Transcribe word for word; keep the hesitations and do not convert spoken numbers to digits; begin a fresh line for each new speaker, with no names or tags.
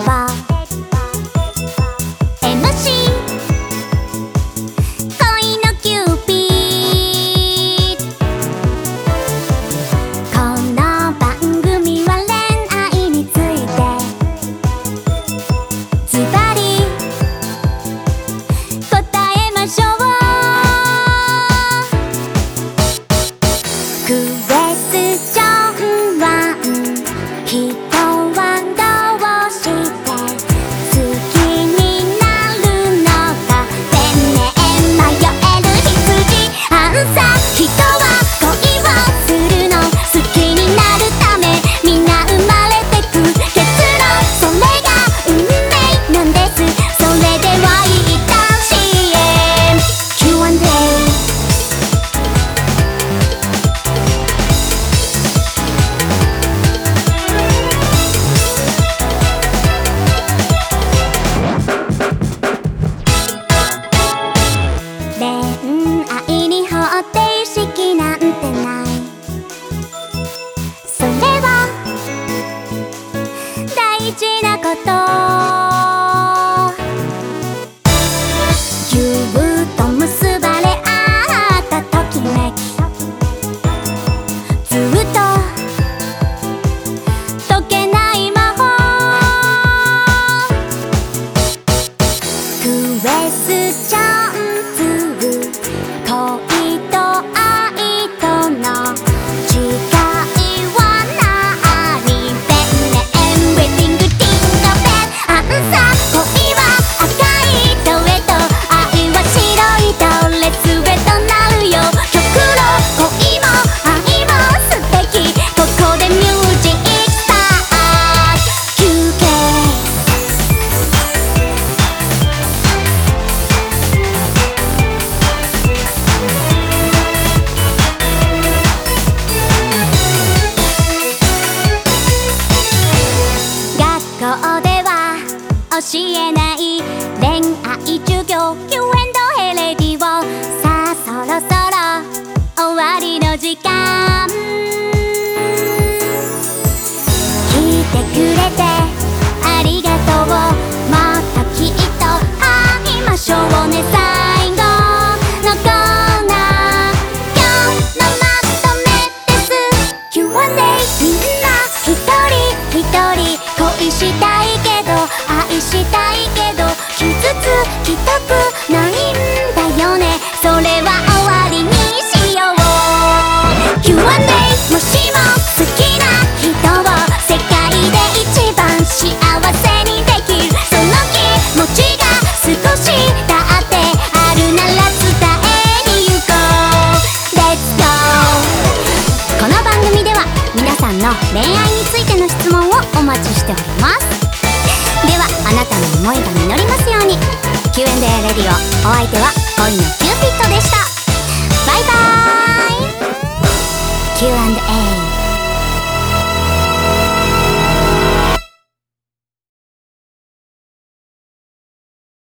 は エムシー 恋のキューピッド。この番組は恋愛についてズバリ答えましょう。クエスチョンは人はどうして好きになるのか。天然迷える羊アンサー。人は恋をするの好きになるためみんな生まれてく結論それが運命なんです。それでは一旦 シーエム キューアンドエー。恋愛に方程式なんてない。それは大事なこと。ぎゅっと結ばれ合ったときめきずっと解けない魔法。クエスチョン恋と愛との違いは何。ペンネンウェディングティンガベルアンサー。恋は赤い糸へと愛は白いドレスへとなるよ。極論恋も愛も素敵。ここでミュージックスタート。休憩学校では教えない恋愛授業 キューエンドエー レディオ。さあそろそろ終わりの時間。聞いてくれてありがとう。またきっと会いましょうね。最後のコーナー今日のまとめです。 キューアンドエー みんな一人一人恋したいけど愛したいけど傷つきたくないんだよね。それは終わりにしよう。 キューアンドエー もしも好きな人を世界で一番幸せにできるその気持ちが少しだってあるなら伝えに行こう。 Let's go。 この番組では皆さんの恋愛についての質問をお待ちしております。ではあなたの思いが実りますように。 キューエンドエー レディオ。お相手は恋の